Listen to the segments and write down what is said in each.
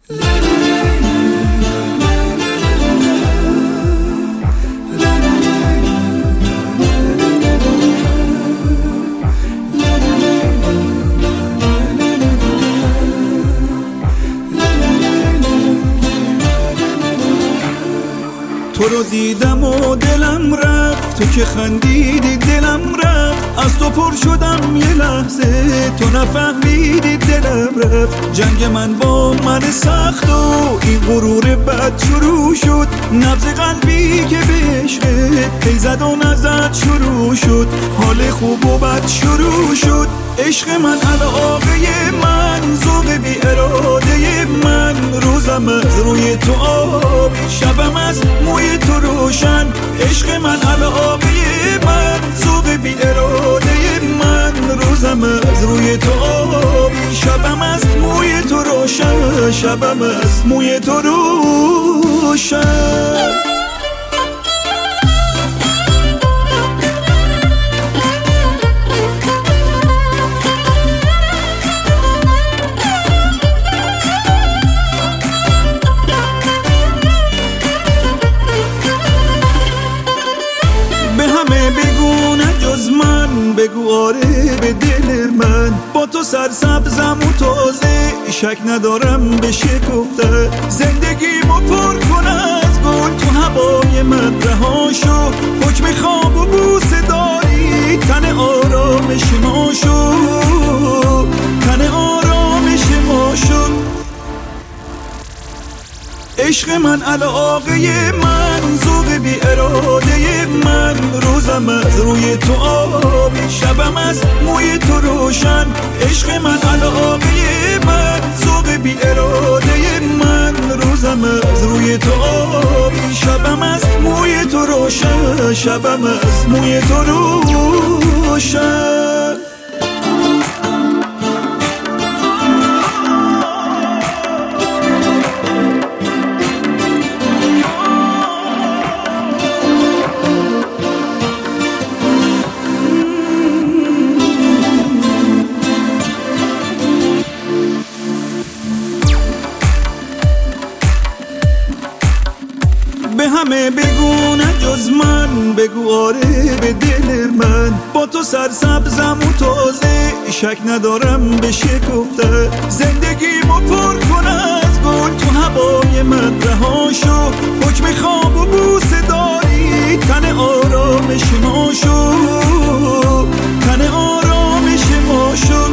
تو رو دیدم و دلم رفت، تو که خندیدی دلم رفت، از تو پر شدم یه لحظه، تو نفهمیدی دلم رفت. جنگ من با من سخت و این غرور بد شروع شد، نبض قلبی که به عشقت پی زد و نزد شروع شد، حال خوب و بد شروع شد. عشق من علاقه من، ذوق بی اراده من، روزم از روی تو آب، شبم از موی تو روشن. عشق من علاقه من، ذوق بی اراده من، روزم از روی تو آب، شبم از موی تو روشن، شبم از موی تو روشن. بگو آره به دل من، با تو سرسبزم و تازه، شک ندارم به شکفته. زندگیمو پر کن از گل، تو هوای من رها شو، حکم خواب و بوسه داری، تن آرامش ما شو، تن آرامش ما شو. عشق من علاقه من، ذوق بی اراده من، روزم از روی تو آب، شبم از موی تو روشن. عشق من علاقه من، ذوق بی اراده من، روزم از روی تو آب، شبم از موی تو روشن، شبم از موی تو روشن. به همه بگو نه جز من، بگو آره به دل من، با تو سرسبزم و تازه، شک ندارم به شکفته. زندگیمو پر کن از گل، تو هوای من رها شو، حکم خواب و بوسه داری، تن آرامش ما شو، تن آرامش ما شو.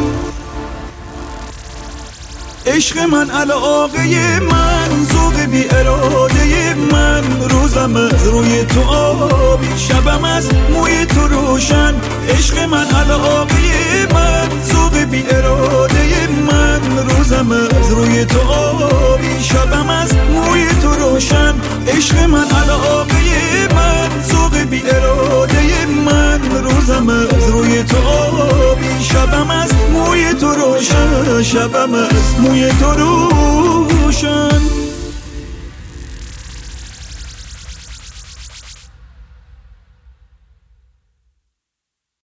عشق من علاقه من، ذوق بی اراده من، روزم از روی تو آب، شبم از موی تو روشن. عشق من علاقه من، ذوق بی اراده من، روزم از روی تو آب، شبم از موی تو روشن. عشق من علاقه من، ذوق بی اراده من، روزم از روی تو آب، شبم از موی تو روشن، شبم از موی تو روشن.